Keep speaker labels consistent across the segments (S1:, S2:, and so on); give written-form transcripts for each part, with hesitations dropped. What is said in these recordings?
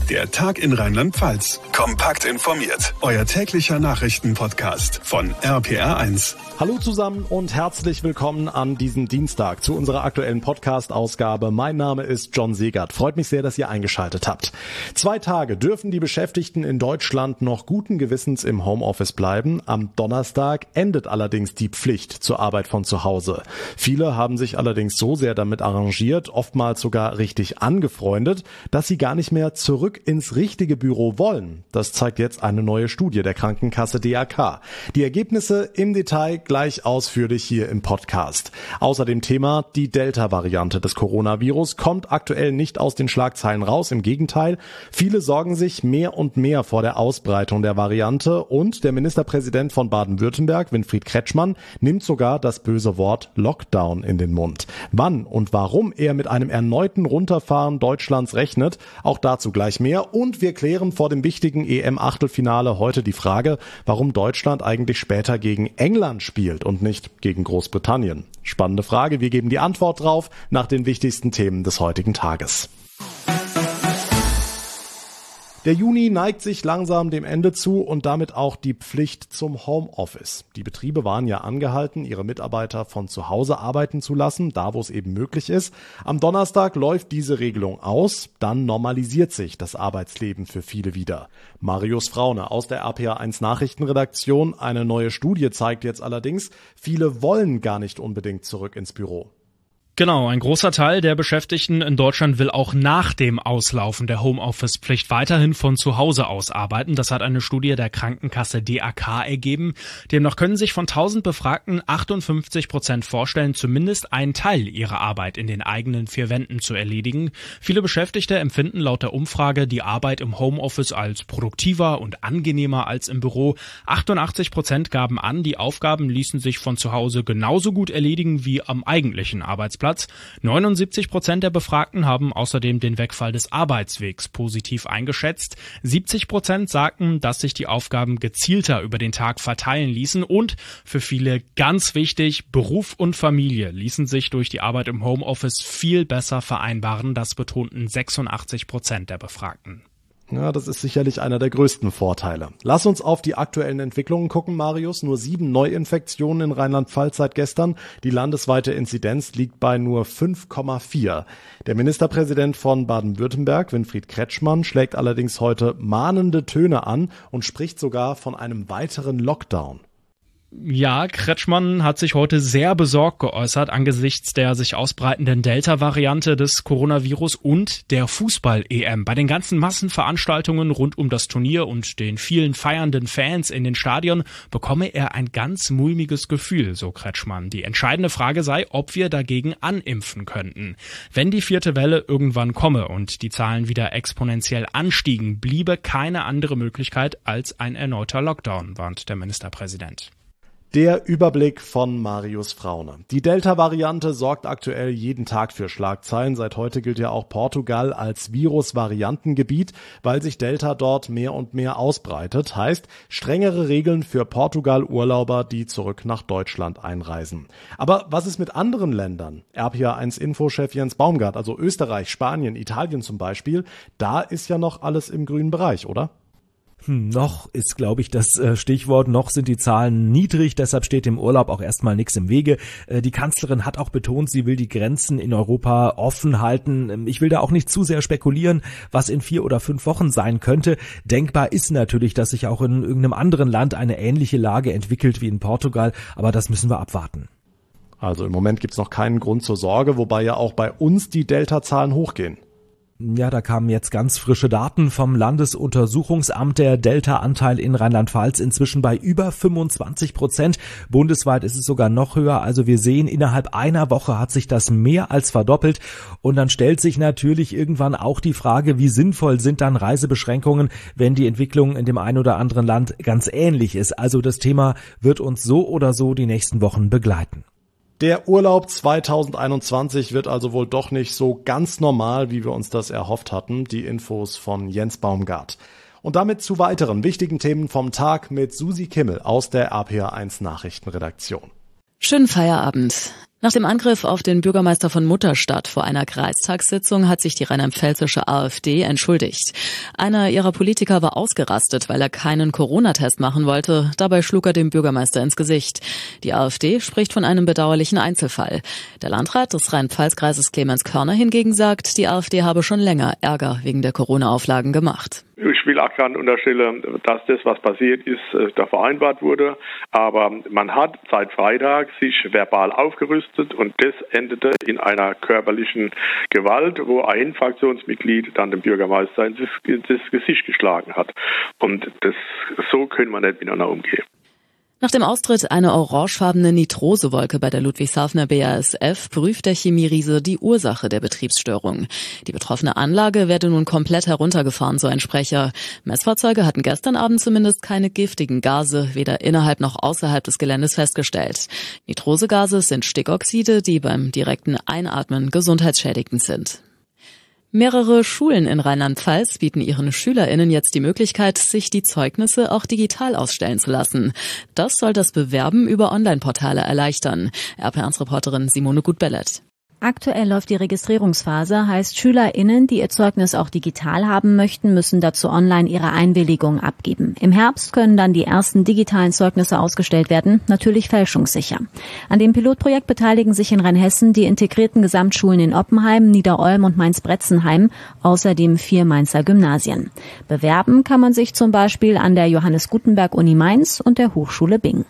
S1: Der Tag in Rheinland-Pfalz. Kompakt informiert. Euer täglicher Nachrichtenpodcast von RPR1.
S2: Hallo zusammen und herzlich willkommen an diesem Dienstag zu unserer aktuellen Podcast-Ausgabe. Mein Name ist John Segert. Freut mich sehr, dass ihr eingeschaltet habt. 2 Tage dürfen die Beschäftigten in Deutschland noch guten Gewissens im Homeoffice bleiben. Am Donnerstag endet allerdings die Pflicht zur Arbeit von zu Hause. Viele haben sich allerdings so sehr damit arrangiert, oftmals sogar richtig angefreundet, dass sie gar nicht mehr zurück ins richtige Büro wollen. Das zeigt jetzt eine neue Studie der Krankenkasse DAK. Die Ergebnisse im Detail gleich ausführlich hier im Podcast. Außerdem Thema: die Delta-Variante des Coronavirus kommt aktuell nicht aus den Schlagzeilen raus. Im Gegenteil, viele sorgen sich mehr und mehr vor der Ausbreitung der Variante und der Ministerpräsident von Baden-Württemberg, Winfried Kretschmann, nimmt sogar das böse Wort Lockdown in den Mund. Wann und warum er mit einem erneuten Runterfahren Deutschlands rechnet, auch dazu gleich mehr. Und wir klären vor dem wichtigen EM-Achtelfinale heute die Frage, warum Deutschland eigentlich später gegen England spielt und nicht gegen Großbritannien. Spannende Frage, wir geben die Antwort drauf nach den wichtigsten Themen des heutigen Tages. Der Juni neigt sich langsam dem Ende zu und damit auch die Pflicht zum Homeoffice. Die Betriebe waren ja angehalten, ihre Mitarbeiter von zu Hause arbeiten zu lassen, da wo es eben möglich ist. Am Donnerstag läuft diese Regelung aus, dann normalisiert sich das Arbeitsleben für viele wieder. Marius Fraune aus der RPR1 Nachrichtenredaktion. Eine neue Studie zeigt jetzt allerdings, viele wollen gar nicht unbedingt zurück ins Büro.
S3: Genau, ein großer Teil der Beschäftigten in Deutschland will auch nach dem Auslaufen der Homeoffice-Pflicht weiterhin von zu Hause aus arbeiten. Das hat eine Studie der Krankenkasse DAK ergeben. Demnach können sich von 1000 Befragten 58% vorstellen, zumindest einen Teil ihrer Arbeit in den eigenen 4 Wänden zu erledigen. Viele Beschäftigte empfinden laut der Umfrage die Arbeit im Homeoffice als produktiver und angenehmer als im Büro. 88% gaben an, die Aufgaben ließen sich von zu Hause genauso gut erledigen wie am eigentlichen Arbeitsplatz. 79% der Befragten haben außerdem den Wegfall des Arbeitswegs positiv eingeschätzt. 70% sagten, dass sich die Aufgaben gezielter über den Tag verteilen ließen. Und für viele ganz wichtig, Beruf und Familie ließen sich durch die Arbeit im Homeoffice viel besser vereinbaren. Das betonten 86% der Befragten.
S2: Ja, das ist sicherlich einer der größten Vorteile. Lass uns auf die aktuellen Entwicklungen gucken, Marius. Nur 7 Neuinfektionen in Rheinland-Pfalz seit gestern. Die landesweite Inzidenz liegt bei nur 5,4. Der Ministerpräsident von Baden-Württemberg, Winfried Kretschmann, schlägt allerdings heute mahnende Töne an und spricht sogar von einem weiteren Lockdown.
S3: Ja, Kretschmann hat sich heute sehr besorgt geäußert angesichts der sich ausbreitenden Delta-Variante des Coronavirus und der Fußball-EM. Bei den ganzen Massenveranstaltungen rund um das Turnier und den vielen feiernden Fans in den Stadien bekomme er ein ganz mulmiges Gefühl, so Kretschmann. Die entscheidende Frage sei, ob wir dagegen animpfen könnten. Wenn die 4. Welle irgendwann komme und die Zahlen wieder exponentiell anstiegen, bliebe keine andere Möglichkeit als ein erneuter Lockdown, warnt der Ministerpräsident.
S2: Der Überblick von Marius Fraune. Die Delta-Variante sorgt aktuell jeden Tag für Schlagzeilen. Seit heute gilt ja auch Portugal als Virus-Variantengebiet, weil sich Delta dort mehr und mehr ausbreitet. Heißt, strengere Regeln für Portugal-Urlauber, die zurück nach Deutschland einreisen. Aber was ist mit anderen Ländern? RPR1-Info-Chef Jens Baumgart, also Österreich, Spanien, Italien zum Beispiel. Da ist ja noch alles im grünen Bereich, oder?
S4: Noch ist, glaube ich, das Stichwort. Noch sind die Zahlen niedrig, deshalb steht dem Urlaub auch erstmal nichts im Wege. Die Kanzlerin hat auch betont, sie will die Grenzen in Europa offen halten. Ich will da auch nicht zu sehr spekulieren, was in 4 oder 5 Wochen sein könnte. Denkbar ist natürlich, dass sich auch in irgendeinem anderen Land eine ähnliche Lage entwickelt wie in Portugal, aber das müssen wir abwarten.
S2: Also im Moment gibt's noch keinen Grund zur Sorge, wobei ja auch bei uns die Delta-Zahlen hochgehen.
S4: Ja, da kamen jetzt ganz frische Daten vom Landesuntersuchungsamt. Der Delta-Anteil in Rheinland-Pfalz inzwischen bei über 25%. Bundesweit ist es sogar noch höher. Also wir sehen, innerhalb einer Woche hat sich das mehr als verdoppelt. Und dann stellt sich natürlich irgendwann auch die Frage, wie sinnvoll sind dann Reisebeschränkungen, wenn die Entwicklung in dem einen oder anderen Land ganz ähnlich ist. Also das Thema wird uns so oder so die nächsten Wochen begleiten.
S2: Der Urlaub 2021 wird also wohl doch nicht so ganz normal, wie wir uns das erhofft hatten. Die Infos von Jens Baumgart. Und damit zu weiteren wichtigen Themen vom Tag mit Susi Kimmel aus der RPR1 Nachrichtenredaktion.
S5: Schönen Feierabend. Nach dem Angriff auf den Bürgermeister von Mutterstadt vor einer Kreistagssitzung hat sich die rheinland-pfälzische AfD entschuldigt. Einer ihrer Politiker war ausgerastet, weil er keinen Corona-Test machen wollte. Dabei schlug er dem Bürgermeister ins Gesicht. Die AfD spricht von einem bedauerlichen Einzelfall. Der Landrat des Rhein-Pfalz-Kreises Clemens Körner hingegen sagt, die AfD habe schon länger Ärger wegen der Corona-Auflagen gemacht.
S6: Ich will auch gar nicht unterstellen, dass das, was passiert ist, da vereinbart wurde. Aber man hat seit Freitag sich verbal aufgerüstet und das endete in einer körperlichen Gewalt, wo ein Fraktionsmitglied dann dem Bürgermeister ins Gesicht geschlagen hat. Und so können wir nicht miteinander umgehen.
S5: Nach dem Austritt einer orangefarbene Nitrosewolke bei der Ludwigshafener BASF prüft der Chemieriese die Ursache der Betriebsstörung. Die betroffene Anlage werde nun komplett heruntergefahren, so ein Sprecher. Messfahrzeuge hatten gestern Abend zumindest keine giftigen Gase, weder innerhalb noch außerhalb des Geländes festgestellt. Nitrosegase sind Stickoxide, die beim direkten Einatmen gesundheitsschädigend sind. Mehrere Schulen in Rheinland-Pfalz bieten ihren SchülerInnen jetzt die Möglichkeit, sich die Zeugnisse auch digital ausstellen zu lassen. Das soll das Bewerben über Online-Portale erleichtern. RP1-Reporterin Simone Gut-Bellet.
S7: Aktuell läuft die Registrierungsphase, heißt SchülerInnen, die ihr Zeugnis auch digital haben möchten, müssen dazu online ihre Einwilligung abgeben. Im Herbst können dann die ersten digitalen Zeugnisse ausgestellt werden, natürlich fälschungssicher. An dem Pilotprojekt beteiligen sich in Rheinhessen die integrierten Gesamtschulen in Oppenheim, Niederolm und Mainz-Bretzenheim, außerdem 4 Mainzer Gymnasien. Bewerben kann man sich zum Beispiel an der Johannes Gutenberg Uni Mainz und der Hochschule Bingen.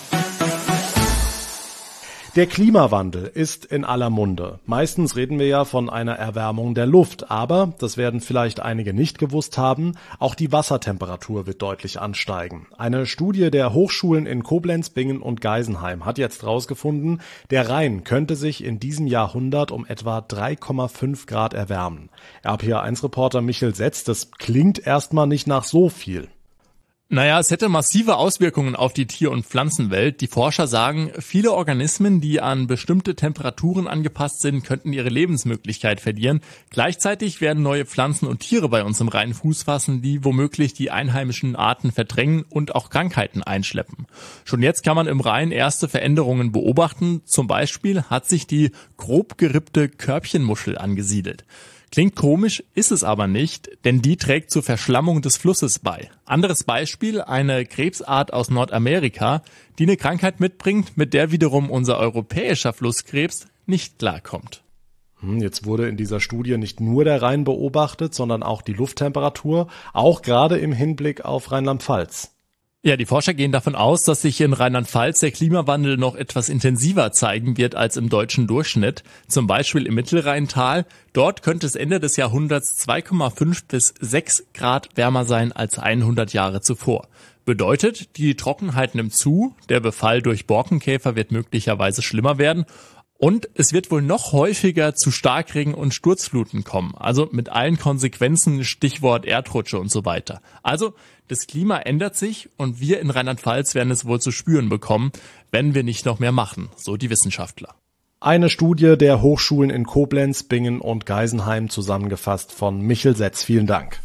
S2: Der Klimawandel ist in aller Munde. Meistens reden wir ja von einer Erwärmung der Luft, aber, das werden vielleicht einige nicht gewusst haben, auch die Wassertemperatur wird deutlich ansteigen. Eine Studie der Hochschulen in Koblenz, Bingen und Geisenheim hat jetzt herausgefunden, der Rhein könnte sich in diesem Jahrhundert um etwa 3,5 Grad erwärmen. RPA1-Reporter Michel Setz, das klingt erstmal nicht nach so viel.
S8: Naja, es hätte massive Auswirkungen auf die Tier- und Pflanzenwelt. Die Forscher sagen, viele Organismen, die an bestimmte Temperaturen angepasst sind, könnten ihre Lebensmöglichkeit verlieren. Gleichzeitig werden neue Pflanzen und Tiere bei uns im Rhein Fuß fassen, die womöglich die einheimischen Arten verdrängen und auch Krankheiten einschleppen. Schon jetzt kann man im Rhein erste Veränderungen beobachten. Zum Beispiel hat sich die grob gerippte Körbchenmuschel angesiedelt. Klingt komisch, ist es aber nicht, denn die trägt zur Verschlammung des Flusses bei. Anderes Beispiel, eine Krebsart aus Nordamerika, die eine Krankheit mitbringt, mit der wiederum unser europäischer Flusskrebs nicht klarkommt.
S2: Jetzt wurde in dieser Studie nicht nur der Rhein beobachtet, sondern auch die Lufttemperatur, auch gerade im Hinblick auf Rheinland-Pfalz.
S8: Ja, die Forscher gehen davon aus, dass sich in Rheinland-Pfalz der Klimawandel noch etwas intensiver zeigen wird als im deutschen Durchschnitt. Zum Beispiel im Mittelrheintal. Dort könnte es Ende des Jahrhunderts 2,5 bis 6 Grad wärmer sein als 100 Jahre zuvor. Bedeutet, die Trockenheit nimmt zu, der Befall durch Borkenkäfer wird möglicherweise schlimmer werden. Und es wird wohl noch häufiger zu Starkregen und Sturzfluten kommen. Also mit allen Konsequenzen, Stichwort Erdrutsche und so weiter. Also das Klima ändert sich und wir in Rheinland-Pfalz werden es wohl zu spüren bekommen, wenn wir nicht noch mehr machen, so die Wissenschaftler.
S2: Eine Studie der Hochschulen in Koblenz, Bingen und Geisenheim, zusammengefasst von Michel Setz. Vielen Dank.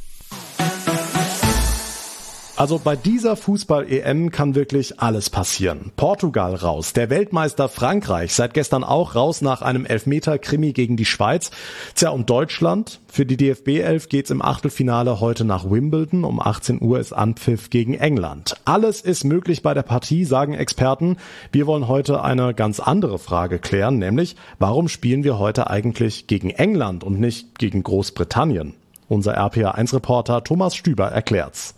S2: Also bei dieser Fußball-EM kann wirklich alles passieren. Portugal raus, der Weltmeister Frankreich seit gestern auch raus nach einem Elfmeter-Krimi gegen die Schweiz. Tja, und Deutschland? Für die DFB-11 geht's im Achtelfinale heute nach Wimbledon. Um 18 Uhr ist Anpfiff gegen England. Alles ist möglich bei der Partie, sagen Experten. Wir wollen heute eine ganz andere Frage klären, nämlich warum spielen wir heute eigentlich gegen England und nicht gegen Großbritannien? Unser RPA1-Reporter Thomas Stüber erklärt's.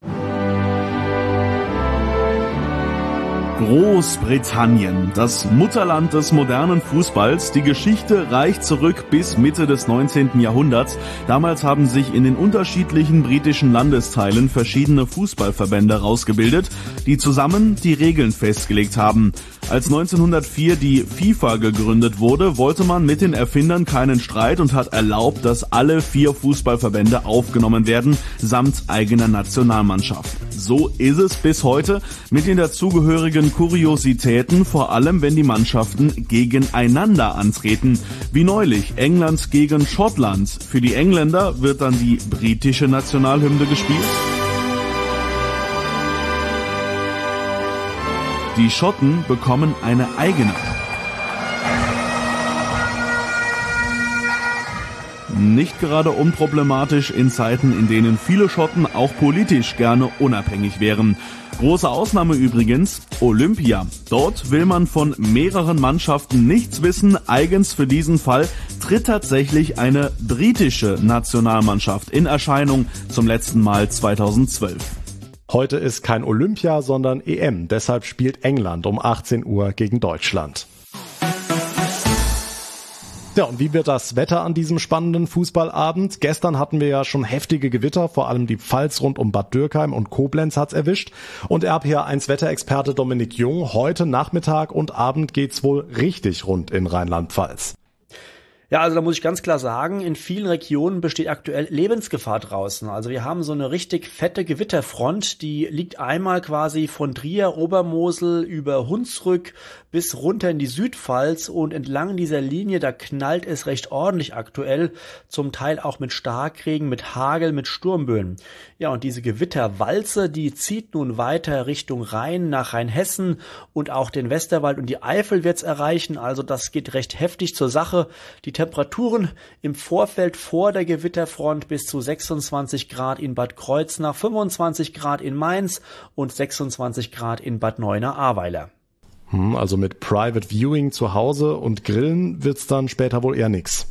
S9: Großbritannien, das Mutterland des modernen Fußballs. Die Geschichte reicht zurück bis Mitte des 19. Jahrhunderts. Damals haben sich in den unterschiedlichen britischen Landesteilen verschiedene Fußballverbände rausgebildet, die zusammen die Regeln festgelegt haben. Als 1904 die FIFA gegründet wurde, wollte man mit den Erfindern keinen Streit und hat erlaubt, dass alle 4 Fußballverbände aufgenommen werden, samt eigener Nationalmannschaft. So ist es bis heute mit den dazugehörigen Kuriositäten, vor allem wenn die Mannschaften gegeneinander antreten. Wie neulich England gegen Schottland. Für die Engländer wird dann die britische Nationalhymne gespielt. Die Schotten bekommen eine eigene. Nicht gerade unproblematisch in Zeiten, in denen viele Schotten auch politisch gerne unabhängig wären. Große Ausnahme übrigens, Olympia. Dort will man von mehreren Mannschaften nichts wissen. Eigens für diesen Fall tritt tatsächlich eine britische Nationalmannschaft in Erscheinung, zum letzten Mal 2012.
S2: Heute ist kein Olympia, sondern EM. Deshalb spielt England um 18 Uhr gegen Deutschland. Ja, und wie wird das Wetter an diesem spannenden Fußballabend? Gestern hatten wir ja schon heftige Gewitter, vor allem die Pfalz rund um Bad Dürkheim und Koblenz hat's erwischt. Und RPA1 Wetterexperte Dominik Jung, heute Nachmittag und Abend geht's wohl richtig rund in Rheinland-Pfalz.
S10: Ja, also da muss ich ganz klar sagen, in vielen Regionen besteht aktuell Lebensgefahr draußen. Also wir haben so eine richtig fette Gewitterfront, die liegt einmal quasi von Trier, Obermosel über Hunsrück bis runter in die Südpfalz und entlang dieser Linie, da knallt es recht ordentlich aktuell, zum Teil auch mit Starkregen, mit Hagel, mit Sturmböen. Ja, und diese Gewitterwalze, die zieht nun weiter Richtung Rhein, nach Rheinhessen und auch den Westerwald und die Eifel wird's erreichen. Also das geht recht heftig zur Sache. Die Temperaturen im Vorfeld vor der Gewitterfront bis zu 26 Grad in Bad Kreuznach, 25 Grad in Mainz und 26 Grad in Bad Neuenahr-Ahrweiler.
S2: Also mit Private Viewing zu Hause und Grillen wird's dann später wohl eher nix.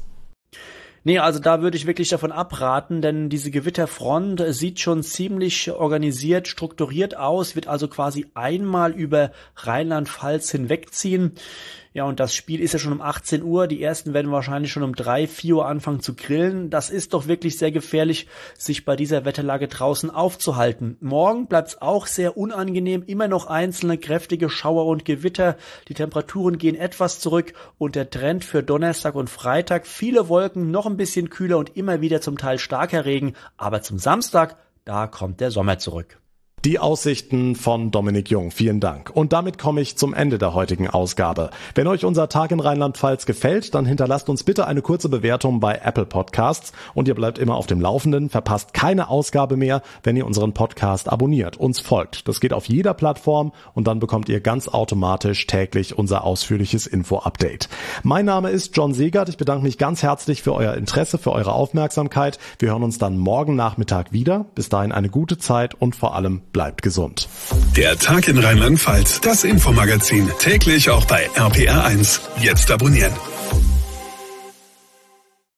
S10: Nee, also da würde ich wirklich davon abraten, denn diese Gewitterfront sieht schon ziemlich organisiert, strukturiert aus, wird also quasi einmal über Rheinland-Pfalz hinwegziehen. Ja, und das Spiel ist ja schon um 18 Uhr. Die ersten werden wahrscheinlich schon um 3, 4 Uhr anfangen zu grillen. Das ist doch wirklich sehr gefährlich, sich bei dieser Wetterlage draußen aufzuhalten. Morgen bleibt's auch sehr unangenehm. Immer noch einzelne kräftige Schauer und Gewitter. Die Temperaturen gehen etwas zurück und der Trend für Donnerstag und Freitag: viele Wolken, noch ein bisschen kühler und immer wieder zum Teil starker Regen. Aber zum Samstag, da kommt der Sommer zurück.
S2: Die Aussichten von Dominik Jung. Vielen Dank. Und damit komme ich zum Ende der heutigen Ausgabe. Wenn euch unser Tag in Rheinland-Pfalz gefällt, dann hinterlasst uns bitte eine kurze Bewertung bei Apple Podcasts und ihr bleibt immer auf dem Laufenden, verpasst keine Ausgabe mehr, wenn ihr unseren Podcast abonniert, uns folgt. Das geht auf jeder Plattform und dann bekommt ihr ganz automatisch täglich unser ausführliches Info-Update. Mein Name ist John Segert. Ich bedanke mich ganz herzlich für euer Interesse, für eure Aufmerksamkeit. Wir hören uns dann morgen Nachmittag wieder. Bis dahin eine gute Zeit und vor allem bleibt gesund.
S1: Der Tag in Rheinland-Pfalz, das Infomagazin, täglich auch bei RPR1. Jetzt abonnieren.